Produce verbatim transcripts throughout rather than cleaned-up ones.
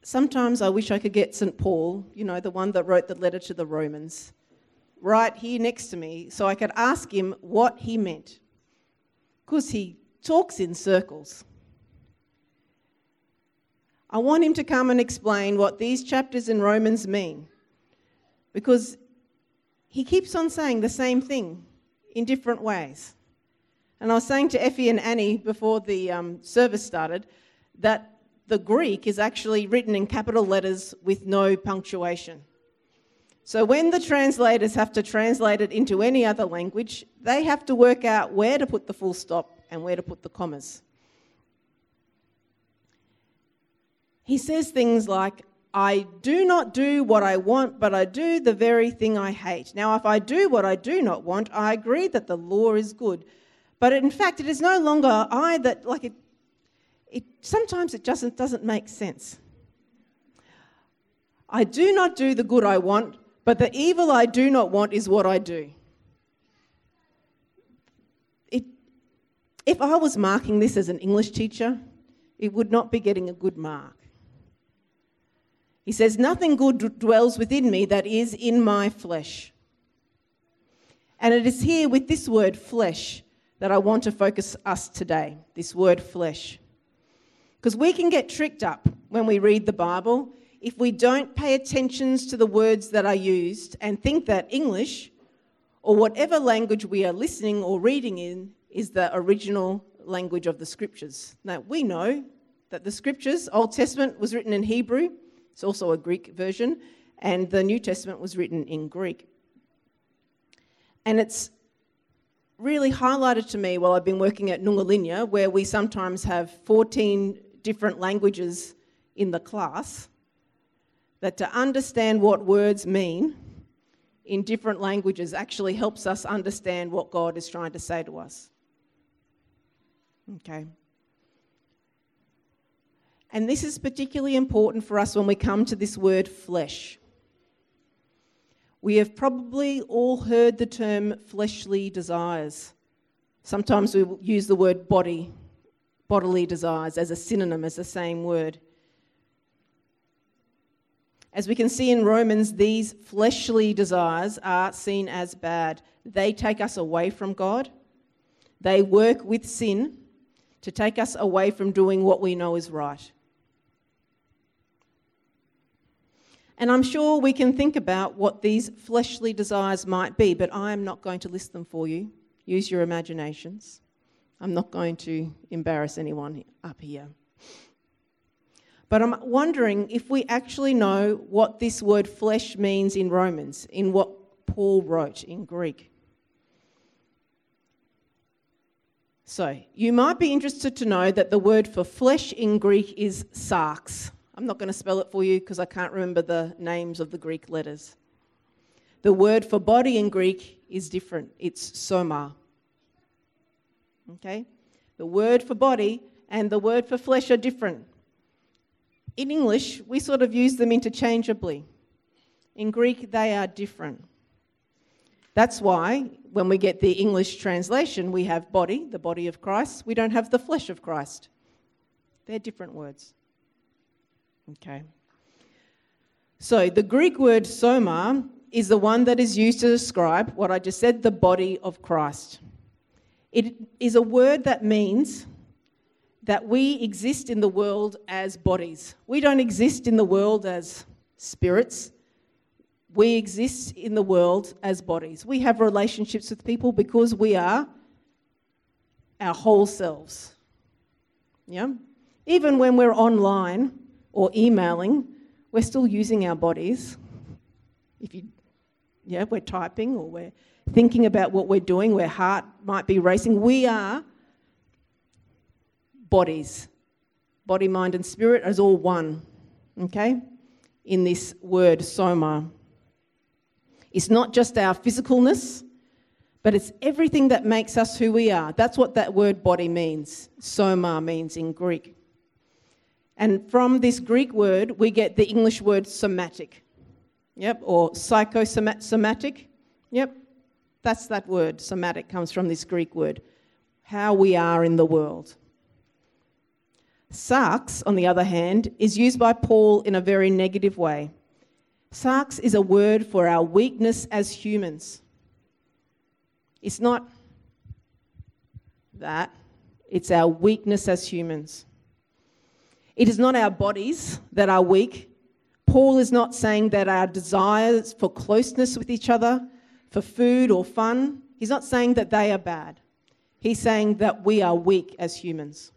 sometimes I wish I could get Saint Paul, you know, the one that wrote the letter to the Romans, right here next to me so I could ask him what he meant. Because he talks in circles. I want him to come and explain what these chapters in Romans mean. Because he keeps on saying the same thing in different ways. And I was saying to Effie and Annie before the um, service started that the Greek is actually written in capital letters with no punctuation. So when the translators have to translate it into any other language, they have to work out where to put the full stop and where to put the commas. He says things like, I do not do what I want, but I do the very thing I hate. Now, if I do what I do not want, I agree that the law is good. But in fact, it is no longer I that, like it, it sometimes it just doesn't make sense. I do not do the good I want, but the evil I do not want is what I do. It, if I was marking this as an English teacher, it would not be getting a good mark. He says, nothing good dwells within me that is in my flesh. And it is here with this word flesh that I want to focus us today, this word flesh. Because we can get tricked up when we read the Bible if we don't pay attention to the words that are used and think that English or whatever language we are listening or reading in is the original language of the Scriptures. Now, we know that the Scriptures, Old Testament was written in Hebrew, it's also a Greek version, and the New Testament was written in Greek. And it's really highlighted to me while I've been working at Nungalinya, where we sometimes have fourteen different languages in the class, that to understand what words mean in different languages actually helps us understand what God is trying to say to us. Okay. And this is particularly important for us when we come to this word flesh. We have probably all heard the term fleshly desires. Sometimes we use the word body, bodily desires, as a synonym, as the same word. As we can see in Romans, these fleshly desires are seen as bad. They take us away from God. They work with sin to take us away from doing what we know is right. And I'm sure we can think about what these fleshly desires might be, but I am not going to list them for you. Use your imaginations. I'm not going to embarrass anyone up here. But I'm wondering if we actually know what this word flesh means in Romans, in what Paul wrote in Greek. So, you might be interested to know that the word for flesh in Greek is sarx. I'm not going to spell it for you because I can't remember the names of the Greek letters. The word for body in Greek is different. It's soma. Okay? The word for body and the word for flesh are different. In English, we sort of use them interchangeably. In Greek, they are different. That's why when we get the English translation, we have body, the body of Christ. We don't have the flesh of Christ. They're different words. Okay. So the Greek word soma is the one that is used to describe what I just said, the body of Christ. It is a word that means that we exist in the world as bodies. We don't exist in the world as spirits. We exist in the world as bodies. We have relationships with people because we are our whole selves. Yeah? Even when we're online or emailing, we're still using our bodies. If you, yeah, we're typing or we're thinking about what we're doing, where heart might be racing. We are bodies. Body, mind, and spirit is all one, okay, in this word soma. It's not just our physicalness, but it's everything that makes us who we are. That's what that word body means. Soma means in Greek. And from this Greek word, we get the English word somatic. Yep, or psychosomatic. Yep, that's that word. Somatic comes from this Greek word. How we are in the world. Sarx, on the other hand, is used by Paul in a very negative way. Sarx is a word for our weakness as humans. It's not that, it's our weakness as humans. It is not our bodies that are weak. Paul is not saying that our desires for closeness with each other, for food or fun, he's not saying that they are bad. He's saying that we are weak as humans.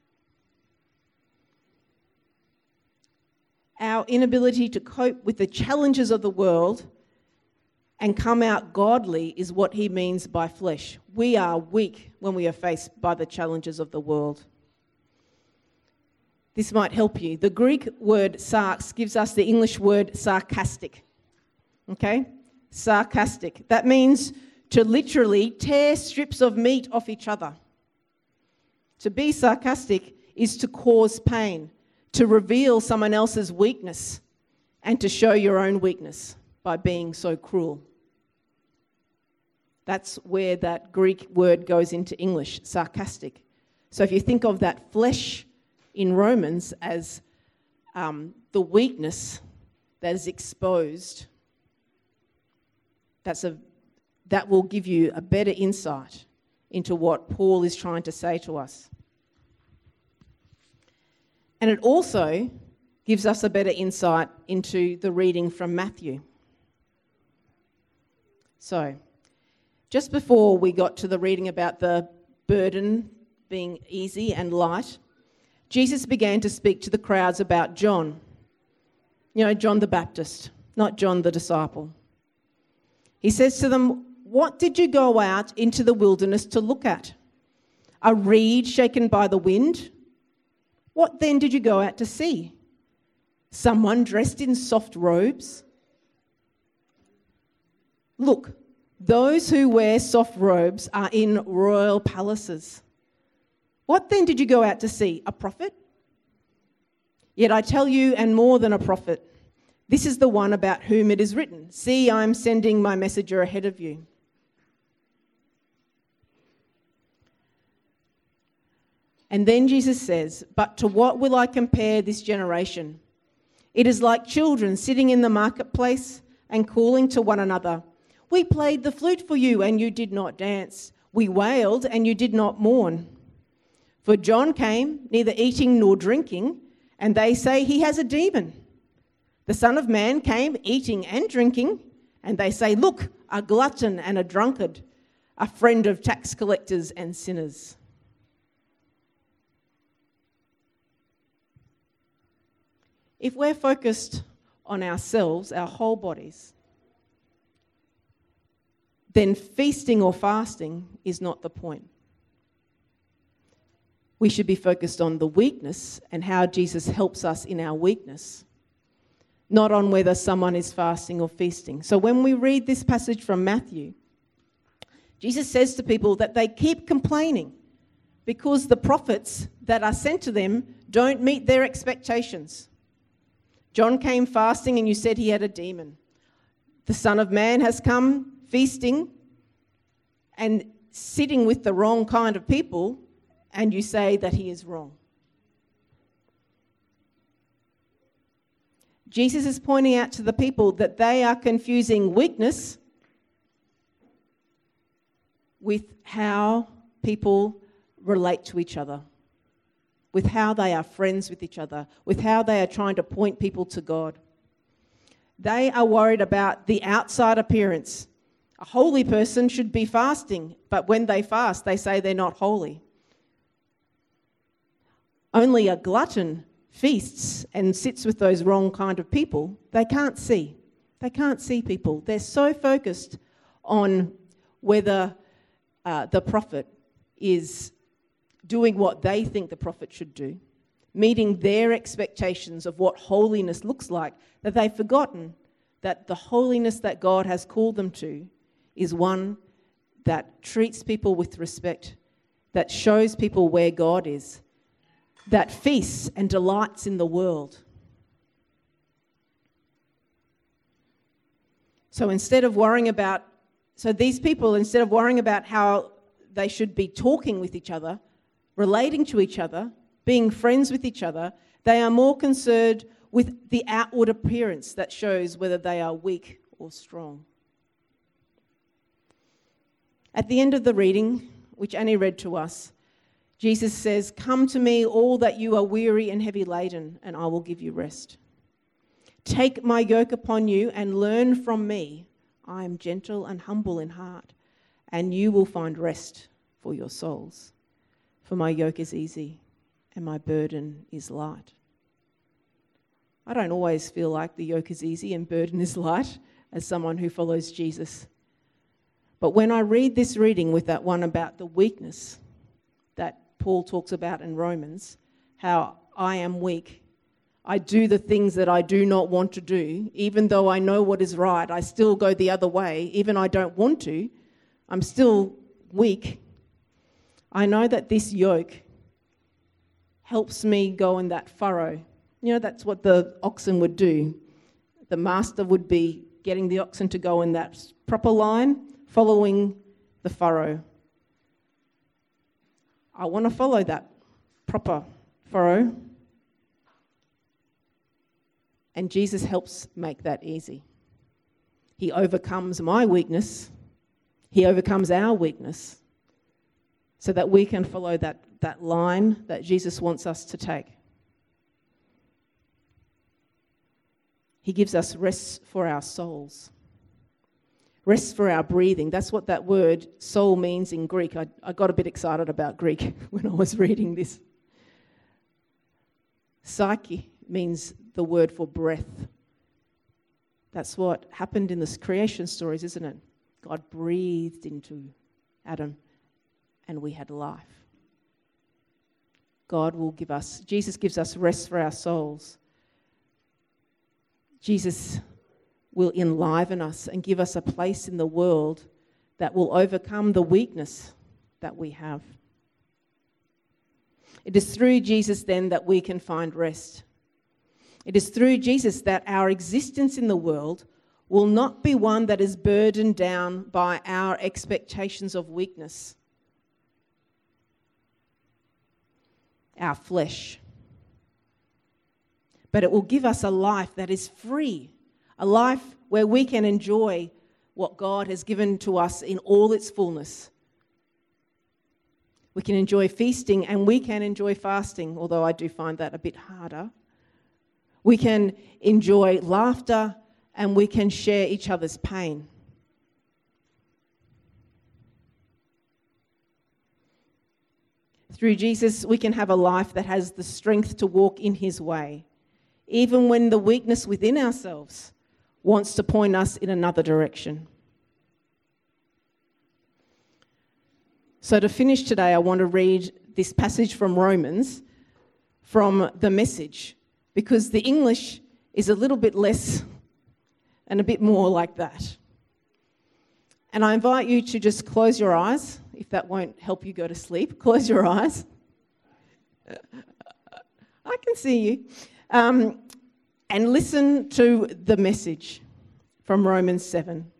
Our inability to cope with the challenges of the world and come out godly is what he means by flesh. We are weak when we are faced by the challenges of the world. This might help you. The Greek word sarx gives us the English word sarcastic. Okay? Sarcastic. That means to literally tear strips of meat off each other. To be sarcastic is to cause pain, to reveal someone else's weakness, and to show your own weakness by being so cruel. That's where that Greek word goes into English, sarcastic. So if you think of that flesh in Romans as um, the weakness that is exposed, that's a, that will give you a better insight into what Paul is trying to say to us. And it also gives us a better insight into the reading from Matthew. So, just before we got to the reading about the burden being easy and light, Jesus began to speak to the crowds about John. You know, John the Baptist, not John the disciple. He says to them, "What did you go out into the wilderness to look at? A reed shaken by the wind? What then did you go out to see? Someone dressed in soft robes? Look, those who wear soft robes are in royal palaces. What then did you go out to see? A prophet? Yet I tell you, and more than a prophet, this is the one about whom it is written, 'See, I am sending my messenger ahead of you.'" And then Jesus says, "But to what will I compare this generation? It is like children sitting in the marketplace and calling to one another, 'We played the flute for you and you did not dance. We wailed and you did not mourn.' For John came, neither eating nor drinking, and they say he has a demon. The Son of Man came eating and drinking, and they say, 'Look, a glutton and a drunkard, a friend of tax collectors and sinners.'" If we're focused on ourselves, our whole bodies, then feasting or fasting is not the point. We should be focused on the weakness and how Jesus helps us in our weakness, not on whether someone is fasting or feasting. So when we read this passage from Matthew, Jesus says to people that they keep complaining because the prophets that are sent to them don't meet their expectations. John came fasting and you said he had a demon. The Son of Man has come feasting and sitting with the wrong kind of people, and you say that he is wrong. Jesus is pointing out to the people that they are confusing weakness with how people relate to each other, with how they are friends with each other, with how they are trying to point people to God. They are worried about the outside appearance. A holy person should be fasting, but when they fast, they say they're not holy. Only a glutton feasts and sits with those wrong kind of people. They can't see. They can't see people. They're so focused on whether uh, the prophet is doing what they think the prophet should do, meeting their expectations of what holiness looks like, that they've forgotten that the holiness that God has called them to is one that treats people with respect, that shows people where God is, that feasts and delights in the world. So instead of worrying about, so these people, instead of worrying about how they should be talking with each other, relating to each other, being friends with each other, they are more concerned with the outward appearance that shows whether they are weak or strong. At the end of the reading, which Annie read to us, Jesus says, "Come to me, all that you are weary and heavy laden, and I will give you rest. Take my yoke upon you and learn from me. I am gentle and humble in heart, and you will find rest for your souls. For my yoke is easy and my burden is light." I don't always feel like the yoke is easy and burden is light as someone who follows Jesus. But when I read this reading with that one about the weakness that Paul talks about in Romans, how I am weak, I do the things that I do not want to do, even though I know what is right, I still go the other way, even I don't want to, I'm still weak. I know that this yoke helps me go in that furrow. You know, that's what the oxen would do. The master would be getting the oxen to go in that proper line, following the furrow. I want to follow that proper furrow. And Jesus helps make that easy. He overcomes my weakness. He overcomes our weakness so that we can follow that, that line that Jesus wants us to take. He gives us rest for our souls. Rest for our breathing. That's what that word soul means in Greek. I, I got a bit excited about Greek when I was reading this. Psyche means the word for breath. That's what happened in the creation stories, isn't it? God breathed into Adam and we had life. God will give us, Jesus gives us rest for our souls. Jesus will enliven us and give us a place in the world that will overcome the weakness that we have. It is through Jesus then that we can find rest. It is through Jesus that our existence in the world will not be one that is burdened down by our expectations of weakness, our flesh. But it will give us a life that is free, a life where we can enjoy what God has given to us in all its fullness. We can enjoy feasting and we can enjoy fasting, although I do find that a bit harder. We can enjoy laughter and we can share each other's pain. Through Jesus, we can have a life that has the strength to walk in his way, even when the weakness within ourselves wants to point us in another direction. So to finish today, I want to read this passage from Romans from the Message, because the English is a little bit less and a bit more like that. And I invite you to just close your eyes, if that won't help you go to sleep. Close your eyes. I can see you. Um, and listen to the Message from Romans seven.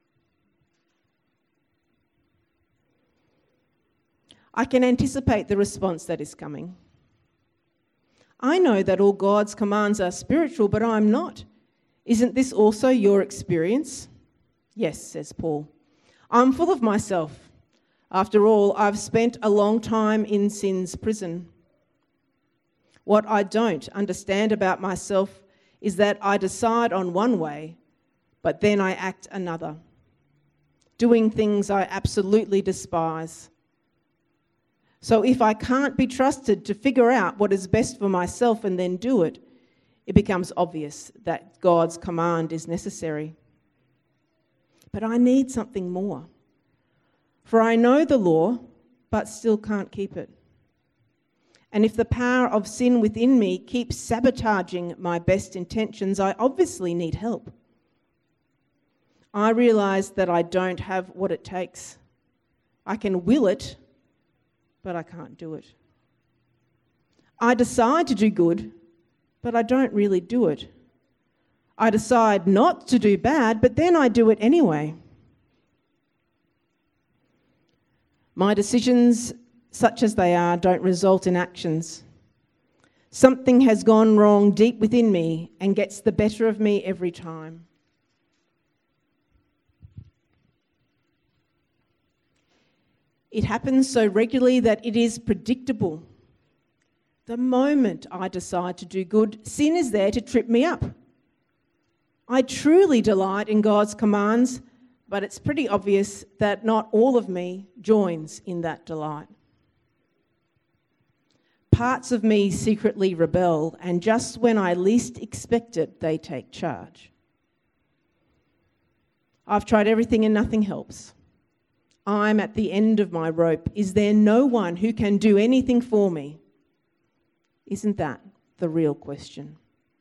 I can anticipate the response that is coming. I know that all God's commands are spiritual, but I'm not. Isn't this also your experience? Yes, says Paul. I'm full of myself. After all, I've spent a long time in sin's prison. What I don't understand about myself is that I decide on one way, but then I act another, doing things I absolutely despise. So if I can't be trusted to figure out what is best for myself and then do it, it becomes obvious that God's command is necessary. But I need something more. For I know the law, but still can't keep it. And if the power of sin within me keeps sabotaging my best intentions, I obviously need help. I realize that I don't have what it takes. I can will it, but I can't do it. I decide to do good, but I don't really do it. I decide not to do bad, but then I do it anyway. My decisions, such as they are, don't result in actions. Something has gone wrong deep within me and gets the better of me every time. It happens so regularly that it is predictable. The moment I decide to do good, sin is there to trip me up. I truly delight in God's commands, but it's pretty obvious that not all of me joins in that delight. Parts of me secretly rebel, and just when I least expect it, they take charge. I've tried everything and nothing helps. I'm at the end of my rope. Is there no one who can do anything for me? Isn't that the real question?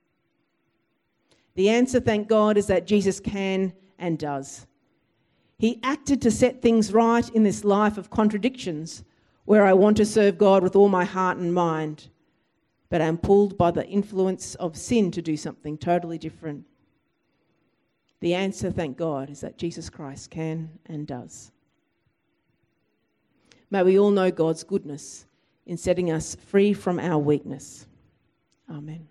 The answer, thank God, is that Jesus can and does. He acted to set things right in this life of contradictions where I want to serve God with all my heart and mind, but I'm pulled by the influence of sin to do something totally different. The answer, thank God, is that Jesus Christ can and does. May we all know God's goodness in setting us free from our weakness. Amen.